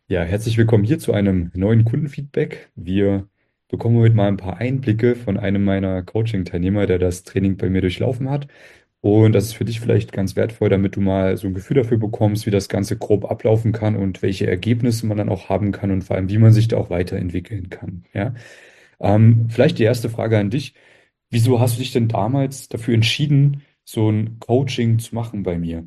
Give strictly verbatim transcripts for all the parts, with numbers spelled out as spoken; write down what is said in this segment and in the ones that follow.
Ja, herzlich willkommen hier zu einem neuen Kundenfeedback. Wir bekommen heute mal ein paar Einblicke von einem meiner Coaching-Teilnehmer, der das Training bei mir durchlaufen hat. Und das ist für dich vielleicht ganz wertvoll, damit du mal so ein Gefühl dafür bekommst, wie das Ganze grob ablaufen kann und welche Ergebnisse man dann auch haben kann und vor allem, wie man sich da auch weiterentwickeln kann. Ja? Ähm, vielleicht die erste Frage an dich. Wieso hast du dich denn damals dafür entschieden, so ein Coaching zu machen bei mir?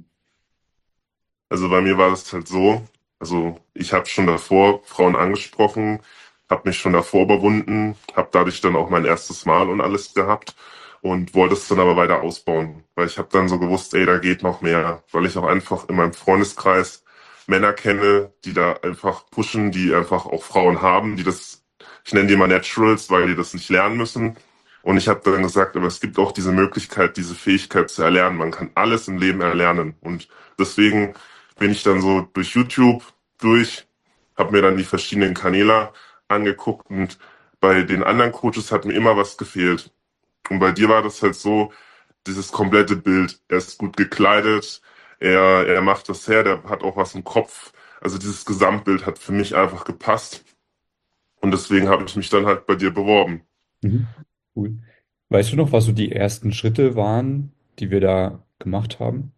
Also bei mir war das halt so, also ich habe schon davor Frauen angesprochen, habe mich schon davor überwunden, habe dadurch dann auch mein erstes Mal und alles gehabt und wollte es dann aber weiter ausbauen, weil ich habe dann so gewusst, ey, da geht noch mehr, weil ich auch einfach in meinem Freundeskreis Männer kenne, die da einfach pushen, die einfach auch Frauen haben, die das, ich nenne die mal Naturals, weil die das nicht lernen müssen. Und ich habe dann gesagt, aber es gibt auch diese Möglichkeit, diese Fähigkeit zu erlernen. Man kann alles im Leben erlernen. Und deswegen bin ich dann so durch YouTube durch, habe mir dann die verschiedenen Kanäle angeguckt und bei den anderen Coaches hat mir immer was gefehlt. Und bei dir war das halt so, dieses komplette Bild. Er ist gut gekleidet, er, er macht das her, der hat auch was im Kopf. Also dieses Gesamtbild hat für mich einfach gepasst. Und deswegen habe ich mich dann halt bei dir beworben. Mhm. Cool. Weißt du noch, was so die ersten Schritte waren, die wir da gemacht haben?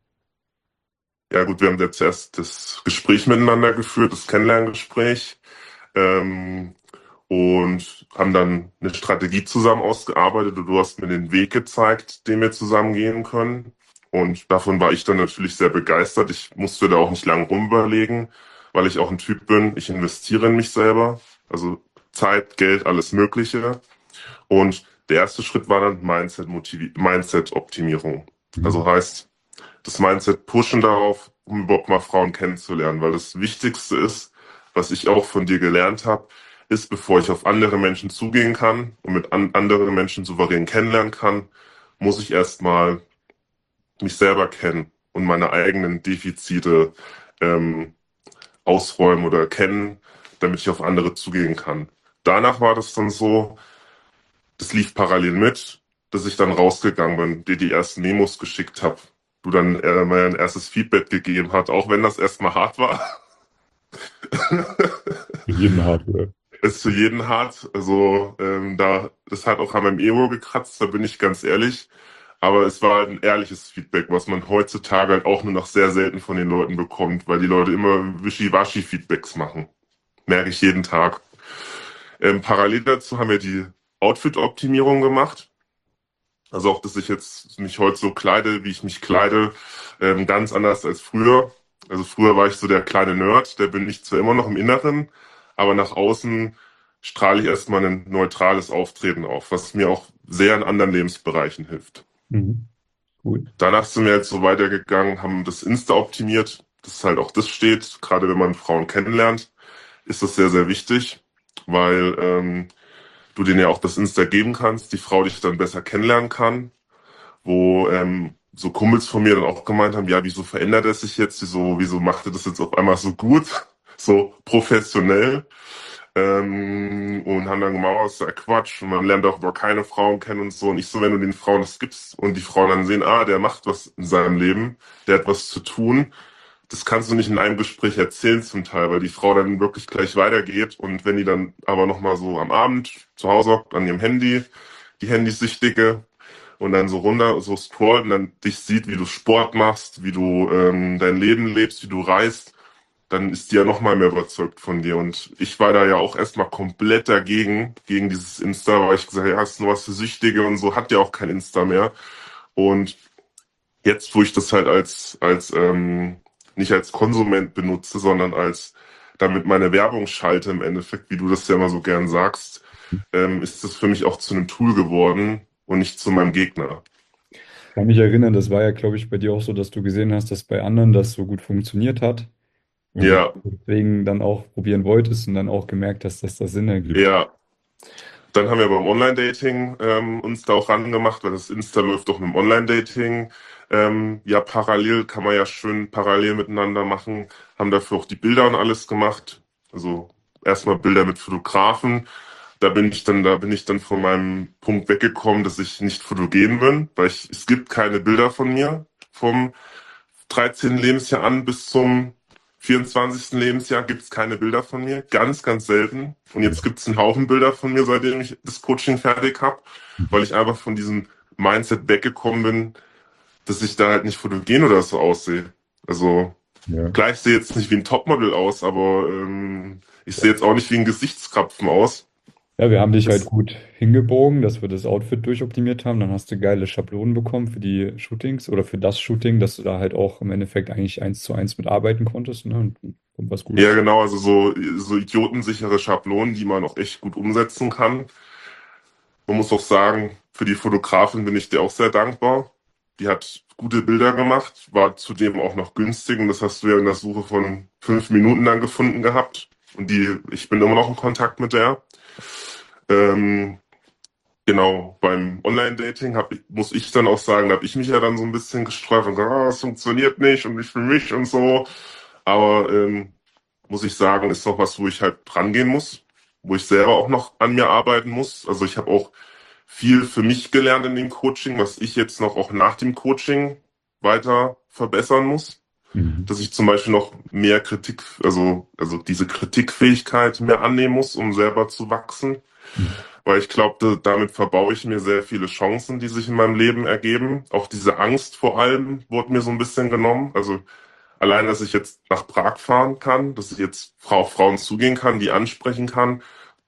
Ja gut, wir haben jetzt erst das Gespräch miteinander geführt, das Kennenlerngespräch. Ähm, und haben dann eine Strategie zusammen ausgearbeitet und du hast mir den Weg gezeigt, den wir zusammen gehen können. Und davon war ich dann natürlich sehr begeistert. Ich musste da auch nicht lange rumüberlegen, weil ich auch ein Typ bin. Ich investiere in mich selber, also Zeit, Geld, alles Mögliche. Und der erste Schritt war dann Mindset Motivi Mindset-Optimierung. Mhm. Also heißt, das Mindset pushen darauf, um überhaupt mal Frauen kennenzulernen, weil das Wichtigste ist, was ich auch von dir gelernt habe, ist, bevor ich auf andere Menschen zugehen kann und mit an anderen Menschen souverän kennenlernen kann, muss ich erstmal mich selber kennen und meine eigenen Defizite ähm, ausräumen oder erkennen, damit ich auf andere zugehen kann. Danach war das dann so, das lief parallel mit, dass ich dann rausgegangen bin, dir die ersten Memos geschickt habe, du dann äh, mein erstes Feedback gegeben hat, auch wenn das erstmal hart war. Für jeden Hardware. Ist für jeden hart. Also ähm, da, das hat auch an meinem Ego gekratzt, da bin ich ganz ehrlich. Aber es war halt ein ehrliches Feedback, was man heutzutage halt auch nur noch sehr selten von den Leuten bekommt, weil die Leute immer Wischiwaschi-Feedbacks machen. Merke ich jeden Tag. Ähm, parallel dazu haben wir die Outfit-Optimierung gemacht. Also auch, dass ich jetzt mich heute so kleide, wie ich mich kleide, ähm, ganz anders als früher. Also früher war ich so der kleine Nerd, der bin ich zwar immer noch im Inneren, aber nach außen strahle ich erstmal ein neutrales Auftreten auf, was mir auch sehr in anderen Lebensbereichen hilft. Mhm. Cool. Danach sind wir jetzt so weitergegangen, haben das Insta optimiert, dass halt auch das steht, gerade wenn man Frauen kennenlernt, ist das sehr, sehr wichtig, weil ähm, du denen ja auch das Insta geben kannst, die Frau dich dann besser kennenlernen kann, wo ähm, so Kumpels von mir dann auch gemeint haben, ja, wieso verändert er sich jetzt, wieso, wieso macht er das jetzt auf einmal so gut, so professionell, ähm, und haben dann gemacht, oh, das ist ja Quatsch, und man lernt auch über keine Frauen kennen und so, und ich so, wenn du den Frauen das gibst und die Frauen dann sehen, ah, der macht was in seinem Leben, der hat was zu tun, das kannst du nicht in einem Gespräch erzählen zum Teil, weil die Frau dann wirklich gleich weitergeht und wenn die dann aber nochmal so am Abend zu Hause hockt, an ihrem Handy, die Handys sichtige, und dann so runter, so scrollt und dann dich sieht, wie du Sport machst, wie du ähm, dein Leben lebst, wie du reist, dann ist die ja noch mal mehr überzeugt von dir. Und ich war da ja auch erstmal komplett dagegen, gegen dieses Insta, weil ich gesagt habe, ja, ist nur was für Süchtige und so, hat ja auch kein Insta mehr. Und jetzt, wo ich das halt als, als ähm, nicht als Konsument benutze, sondern als damit meine Werbung schalte im Endeffekt, wie du das ja immer so gern sagst, ähm, ist das für mich auch zu einem Tool geworden und nicht zu meinem Gegner. Ich kann mich erinnern, das war ja, glaube ich, bei dir auch so, dass du gesehen hast, dass bei anderen das so gut funktioniert hat und du Ja, deswegen dann auch probieren wolltest und dann auch gemerkt hast, dass das Sinn ergibt. ja. Dann haben wir beim Online-Dating ähm, uns da auch rangemacht, weil das Insta läuft doch mit dem Online-Dating. Ähm, ja, parallel kann man ja schön parallel miteinander machen. Haben dafür auch die Bilder und alles gemacht. Also erstmal Bilder mit Fotografen. Da bin ich dann, da bin ich dann von meinem Punkt weggekommen, dass ich nicht fotogen bin, weil ich, es gibt keine Bilder von mir vom dreizehnten Lebensjahr an bis zum vierundzwanzigsten Lebensjahr gibt es keine Bilder von mir, ganz, ganz selten. Und jetzt gibt es einen Haufen Bilder von mir, seitdem ich das Coaching fertig habe, weil ich einfach von diesem Mindset weggekommen bin, dass ich da halt nicht fotogen oder so aussehe. Also Ja. klar, ich sehe jetzt nicht wie ein Topmodel aus, aber ähm, ich sehe jetzt auch nicht wie ein Gesichtskrapfen aus. Ja, wir haben dich halt Das, gut hingebogen, dass wir das Outfit durchoptimiert haben. Dann hast du geile Schablonen bekommen für die Shootings oder für das Shooting, dass du da halt auch im Endeffekt eigentlich eins zu eins mitarbeiten konntest, ne? Und kommt was ja, Gutes. genau, also so, so idiotensichere Schablonen, die man auch echt gut umsetzen kann. Man muss auch sagen, für die Fotografin bin ich dir auch sehr dankbar. Die hat gute Bilder gemacht, war zudem auch noch günstig und das hast du ja in der Suche von fünf Minuten dann gefunden gehabt. Und die, ich bin immer noch in Kontakt mit der. Ähm, genau, beim Online-Dating hab, ich- muss ich dann auch sagen, da habe ich mich ja dann so ein bisschen gesträubt und gesagt, ah, das funktioniert nicht und nicht für mich und so. Aber ähm, muss ich sagen, ist doch was, wo ich halt dran gehen muss, wo ich selber auch noch an mir arbeiten muss. Also ich habe auch viel für mich gelernt in dem Coaching, was ich jetzt noch auch nach dem Coaching weiter verbessern muss. Mhm. Dass ich zum Beispiel noch mehr Kritik, also, also diese Kritikfähigkeit mehr annehmen muss, um selber zu wachsen. Mhm. Weil ich glaube, damit verbaue ich mir sehr viele Chancen, die sich in meinem Leben ergeben. Auch diese Angst vor allem wurde mir so ein bisschen genommen. Also allein, dass ich jetzt nach Prag fahren kann, dass ich jetzt auf Frauen zugehen kann, die ansprechen kann,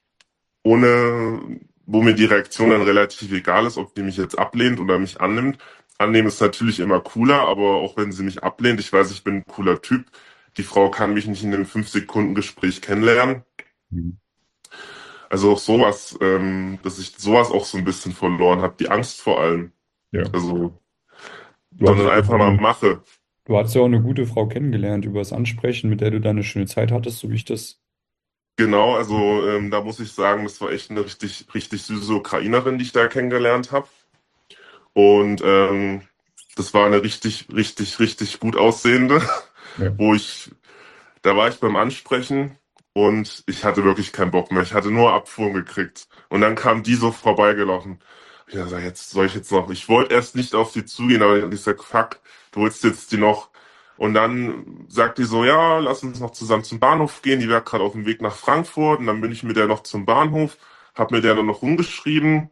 ohne, wo mir die Reaktion dann relativ egal ist, ob die mich jetzt ablehnt oder mich annimmt. Annehmen ist natürlich immer cooler, aber auch wenn sie mich ablehnt, ich weiß, ich bin ein cooler Typ. Die Frau kann mich nicht in einem fünf Sekunden Gespräch kennenlernen. Mhm. Also auch sowas, ähm, dass ich sowas auch so ein bisschen verloren habe, die Angst vor allem. Ja. Also, Du sondern hattest ja einfach auch mal eine, mache. du hattest ja auch eine gute Frau kennengelernt über das Ansprechen, mit der du da eine schöne Zeit hattest, so wie ich das. Genau, also ähm, da muss ich sagen, das war echt eine richtig, richtig süße Ukrainerin, die ich da kennengelernt habe. Und ähm, das war eine richtig, richtig, richtig gut aussehende, Ja. wo ich, da war ich beim Ansprechen und ich hatte wirklich keinen Bock mehr. Ich hatte nur Abfuhren gekriegt. Und dann kam die so vorbeigelaufen. Ich dachte, jetzt soll ich jetzt noch. Ich wollte erst nicht auf sie zugehen, aber ich sag, fuck, du willst jetzt die noch. Und dann sagt die so, ja, lass uns noch zusammen zum Bahnhof gehen. Die war gerade auf dem Weg nach Frankfurt und dann bin ich mit der noch zum Bahnhof, hab mit der dann noch rumgeschrieben.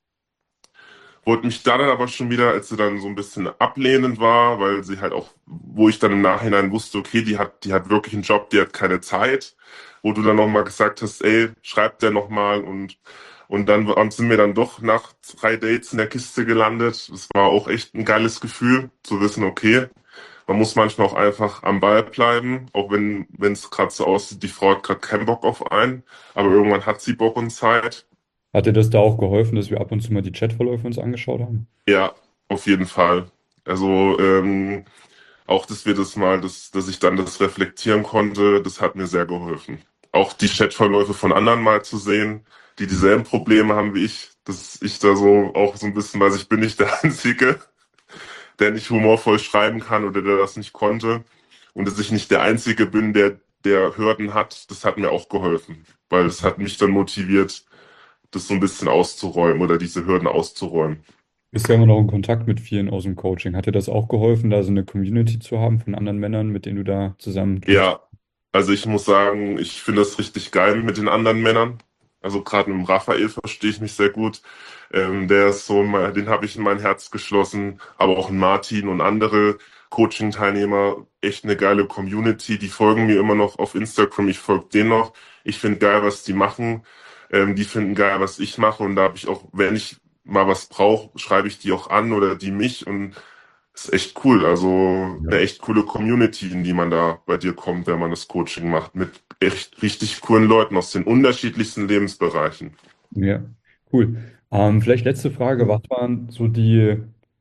Wollte mich da dann aber schon wieder, als sie dann so ein bisschen ablehnend war, weil sie halt auch, wo ich dann im Nachhinein wusste, okay, die hat, die hat wirklich einen Job, die hat keine Zeit, wo du dann nochmal gesagt hast, ey, schreib der nochmal und, und dann und sind wir dann doch nach drei Dates in der Kiste gelandet. Es war auch echt ein geiles Gefühl, zu wissen, okay, man muss manchmal auch einfach am Ball bleiben, auch wenn, wenn es gerade so aussieht, die Frau hat gerade keinen Bock auf einen, aber irgendwann hat sie Bock und Zeit. Hat dir das da auch geholfen, dass wir ab und zu mal die Chatverläufe uns angeschaut haben? Ja, auf jeden Fall. Also ähm, auch, dass wir das mal, dass, dass ich dann das reflektieren konnte, das hat mir sehr geholfen. Auch die Chatverläufe von anderen mal zu sehen, die dieselben Probleme haben wie ich, dass ich da so auch so ein bisschen weiß, ich bin nicht der Einzige, der nicht humorvoll schreiben kann oder der das nicht konnte. Und dass ich nicht der Einzige bin, der, der Hürden hat, das hat mir auch geholfen, weil es hat mich dann motiviert, das so ein bisschen auszuräumen oder diese Hürden auszuräumen. Bist ja immer noch in Kontakt mit vielen aus dem Coaching. Hat dir das auch geholfen, da so eine Community zu haben von anderen Männern, mit denen du da zusammen durch? Ja, also ich muss sagen, ich finde das richtig geil mit den anderen Männern. Also gerade mit dem Raphael verstehe ich mich sehr gut. Ähm, der ist so, mein- den habe ich in mein Herz geschlossen, aber auch ein Martin und andere Coaching-Teilnehmer. Echt eine geile Community. Die folgen mir immer noch auf Instagram. Ich folge denen noch. Ich finde geil, was die machen. Ähm, die finden geil, was ich mache. Und da habe ich auch, wenn ich mal was brauche, schreibe ich die auch an oder die mich. Und ist echt cool. Also Ja. eine echt coole Community, in die man da bei dir kommt, wenn man das Coaching macht, mit echt richtig coolen Leuten aus den unterschiedlichsten Lebensbereichen. Ja, cool. Ähm, vielleicht letzte Frage. Was waren so die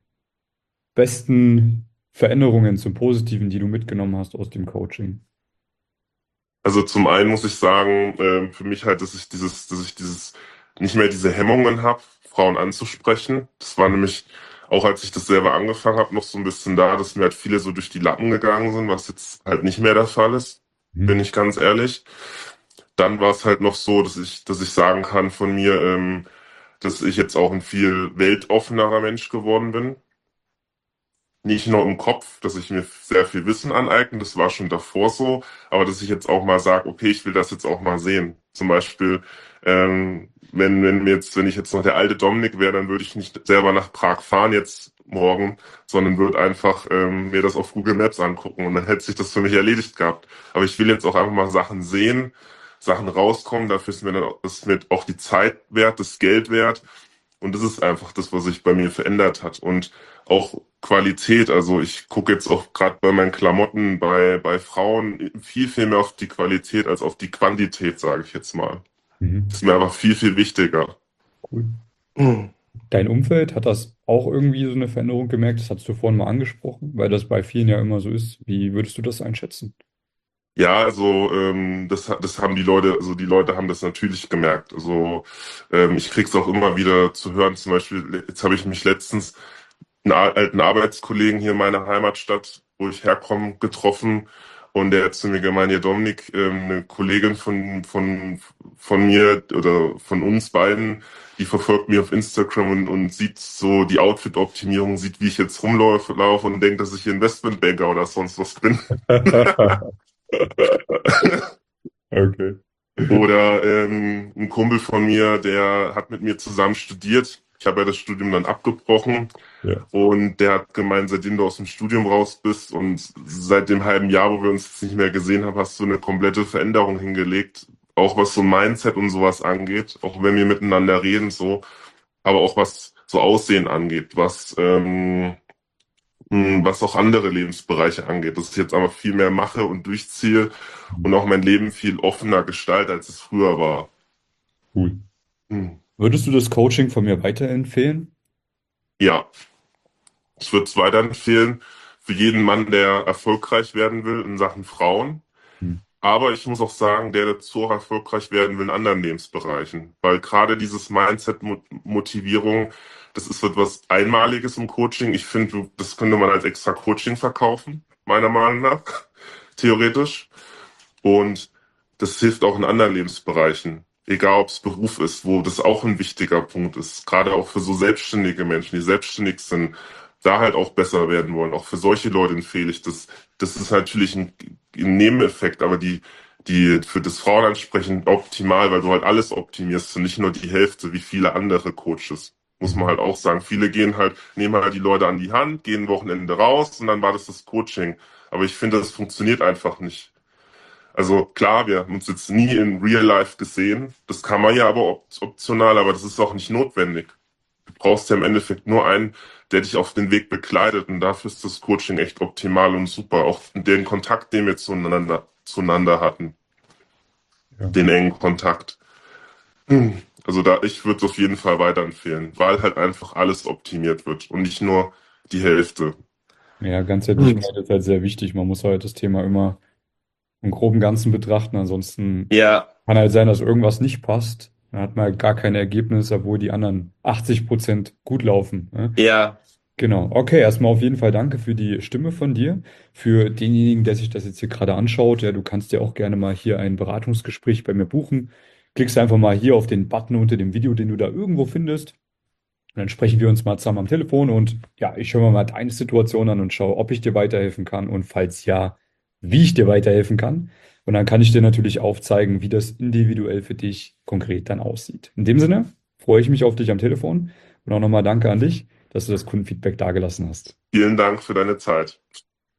besten Veränderungen zum Positiven, die du mitgenommen hast aus dem Coaching? Also zum einen muss ich sagen, ähm, für mich halt, dass ich dieses, dass ich dieses nicht mehr diese Hemmungen habe, Frauen anzusprechen. Das war nämlich auch, als ich das selber angefangen habe, noch so ein bisschen da, dass mir halt viele so durch die Lappen gegangen sind, was jetzt halt nicht mehr der Fall ist, bin Mhm. ich ganz ehrlich. Dann war es halt noch so, dass ich, dass ich sagen kann von mir, ähm, dass ich jetzt auch ein viel weltoffenerer Mensch geworden bin. nicht nur im Kopf, dass ich mir sehr viel Wissen aneigne, das war schon davor so, aber dass ich jetzt auch mal sage, okay, ich will das jetzt auch mal sehen. Zum Beispiel, ähm, wenn, wenn mir jetzt, wenn ich jetzt noch der alte Dominik wäre, dann würde ich nicht selber nach Prag fahren jetzt morgen, sondern würde einfach ähm, mir das auf Google Maps angucken und dann hätte sich das für mich erledigt gehabt. Aber ich will jetzt auch einfach mal Sachen sehen, Sachen rauskommen, dafür ist mir dann auch, ist mir auch die Zeit wert, das Geld wert. Und das ist einfach das, was sich bei mir verändert hat. Und auch Qualität. Also ich gucke jetzt auch gerade bei meinen Klamotten bei, bei Frauen viel, viel mehr auf die Qualität als auf die Quantität, sage ich jetzt mal. Das Mhm. ist mir einfach viel, viel wichtiger. Cool. Hm. Dein Umfeld, hat das auch irgendwie so eine Veränderung gemerkt? Das hast du vorhin mal angesprochen, weil das bei vielen ja immer so ist. Wie würdest du das einschätzen? Ja, also ähm, das, ha- das haben die Leute, also die Leute haben das natürlich gemerkt. Also ähm, ich krieg's auch immer wieder zu hören. Zum Beispiel, jetzt habe ich mich letztens einen a- alten Arbeitskollegen hier in meiner Heimatstadt, wo ich herkomme, getroffen. Und der hat zu mir gemeint, ja Dominik, ähm, eine Kollegin von, von, von mir oder von uns beiden, die verfolgt mich auf Instagram und, und sieht so die Outfit-Optimierung, sieht, wie ich jetzt rumlaufe laufe und denkt, dass ich Investmentbanker oder sonst was bin. Okay. Oder ähm, ein Kumpel von mir, der hat mit mir zusammen studiert. Ich habe ja das Studium dann abgebrochen. Ja. Und der hat gemeint, seitdem du aus dem Studium raus bist und seit dem halben Jahr, wo wir uns jetzt nicht mehr gesehen haben, hast du eine komplette Veränderung hingelegt. Auch was so Mindset und sowas angeht, auch wenn wir miteinander reden, so, aber auch was so Aussehen angeht, was, ähm, mh, was auch andere Lebensbereiche angeht, dass ich jetzt aber viel mehr mache und durchziehe und auch mein Leben viel offener gestalte, als es früher war. Cool. Hm. Würdest du das Coaching von mir weiterempfehlen? Ja, ich würde es weiterempfehlen für jeden Mann, der erfolgreich werden will in Sachen Frauen. Hm. Aber ich muss auch sagen, der dazu auch erfolgreich werden will in anderen Lebensbereichen. Weil gerade dieses Mindset-Motivierung, das ist etwas Einmaliges im Coaching. Ich finde, du- das könnte man als extra Coaching verkaufen, meiner Meinung nach, theoretisch. Und das hilft auch in anderen Lebensbereichen. Egal, ob es Beruf ist, wo das auch ein wichtiger Punkt ist. Gerade auch für so selbstständige Menschen, die selbstständig sind, da halt auch besser werden wollen. Auch für solche Leute empfehle ich das. Das ist natürlich ein, ein Nebeneffekt, aber die, die für das Frauen ansprechend optimal, weil du halt alles optimierst und nicht nur die Hälfte wie viele andere Coaches. Muss man Mhm. halt auch sagen. Viele gehen halt, nehmen halt die Leute an die Hand, gehen Wochenende raus und dann war das das Coaching. Aber ich finde, das funktioniert einfach nicht. Also klar, wir haben uns jetzt nie in Real Life gesehen. Das kann man ja aber op optional, aber das ist auch nicht notwendig. Du brauchst ja im Endeffekt nur einen, der dich auf den Weg begleitet. Und dafür ist das Coaching echt optimal und super. Auch den Kontakt, den wir zueinander, zueinander hatten, Ja. den engen Kontakt. Hm. Also da, ich würde es auf jeden Fall weiterempfehlen, weil halt einfach alles optimiert wird und nicht nur die Hälfte. Ja, Hm. Ganzheitlichkeit ist halt sehr wichtig. Man muss halt das Thema immer im groben Ganzen betrachten. Ansonsten Ja, kann halt sein, dass irgendwas nicht passt. Dann hat man halt gar kein Ergebnis, obwohl die anderen achtzig Prozent gut laufen. Ne? ja, Genau. Okay, erstmal auf jeden Fall danke für die Stimme von dir. Für denjenigen, der sich das jetzt hier gerade anschaut, ja, du kannst dir auch gerne mal hier ein Beratungsgespräch bei mir buchen. Klickst einfach mal hier auf den Button unter dem Video, den du da irgendwo findest. Und dann sprechen wir uns mal zusammen am Telefon und ja, ich schaue mir mal deine Situation an und schaue, ob ich dir weiterhelfen kann und falls ja, wie ich dir weiterhelfen kann. Und dann kann ich dir natürlich aufzeigen, wie das individuell für dich konkret dann aussieht. In dem Sinne freue ich mich auf dich am Telefon und auch nochmal danke an dich, dass du das Kundenfeedback dagelassen hast. Vielen Dank für deine Zeit.